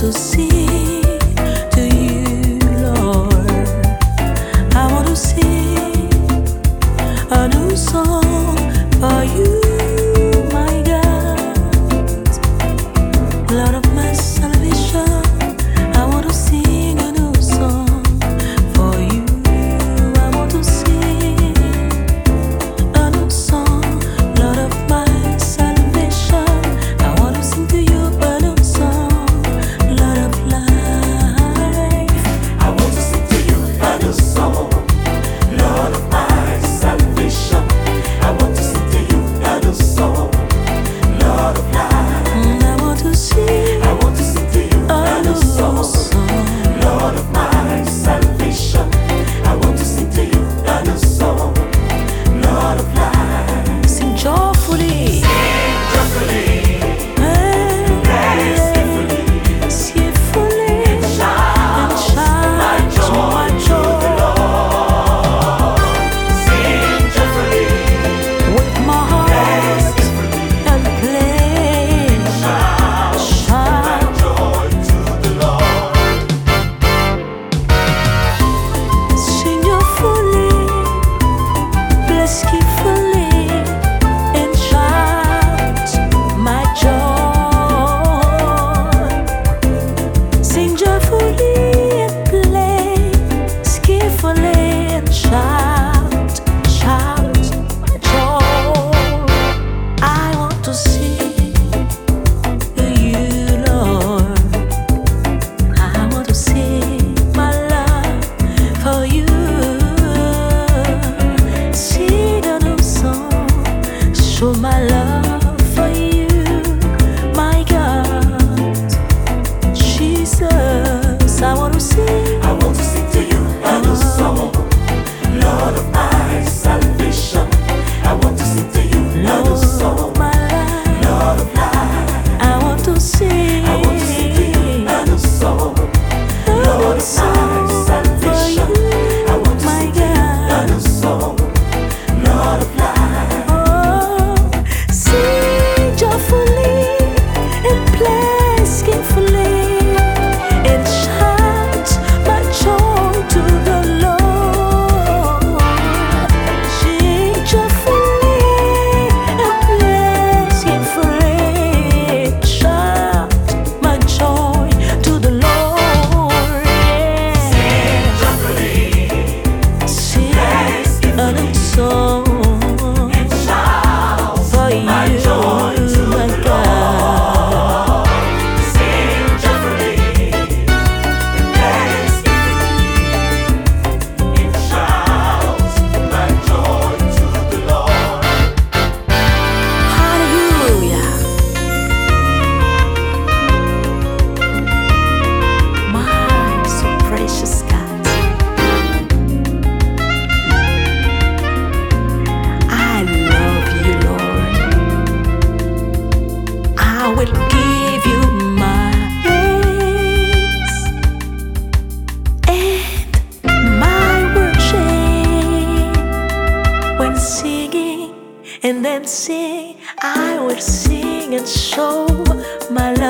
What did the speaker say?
to sing to you, Lord. I want to sing a new song for you, my God, Lord of my salvation. I want to sing a new song for you. I want to sing a new song, Lord of my salvation. I want to sing to you a new song, Lord of life. I want to sing to you a new song, Lord of my salvation. I want to sing to you a new song, Lord of life. I want to sing to you a new song, Lord of my salvation. I want to sing to you a new song, Lord of life. sing joyfully. Show my love for you, my God, Jesus. I want to sing. I want to sing to you a new song, Lord of my salvation. I want to sing to you a new song, my life. Lord of life. I want to sing. I want to sing to you a new song, Lord of my salvation. I want to sing to you a new song, Lord of life. Sing joyfully and play skillfully and shout my joy to the Lord. Sing joyfully and play skillfully and shout my joy to the Lord. Sing joyfully, Sing a new song. my joy to the Lord. Sing joyfully, praise and shout my joy to the Lord. Hallelujah. My so precious God, I love you, Lord. I will give you my praise and my worship. When singing and then sing, I will sing and show my love.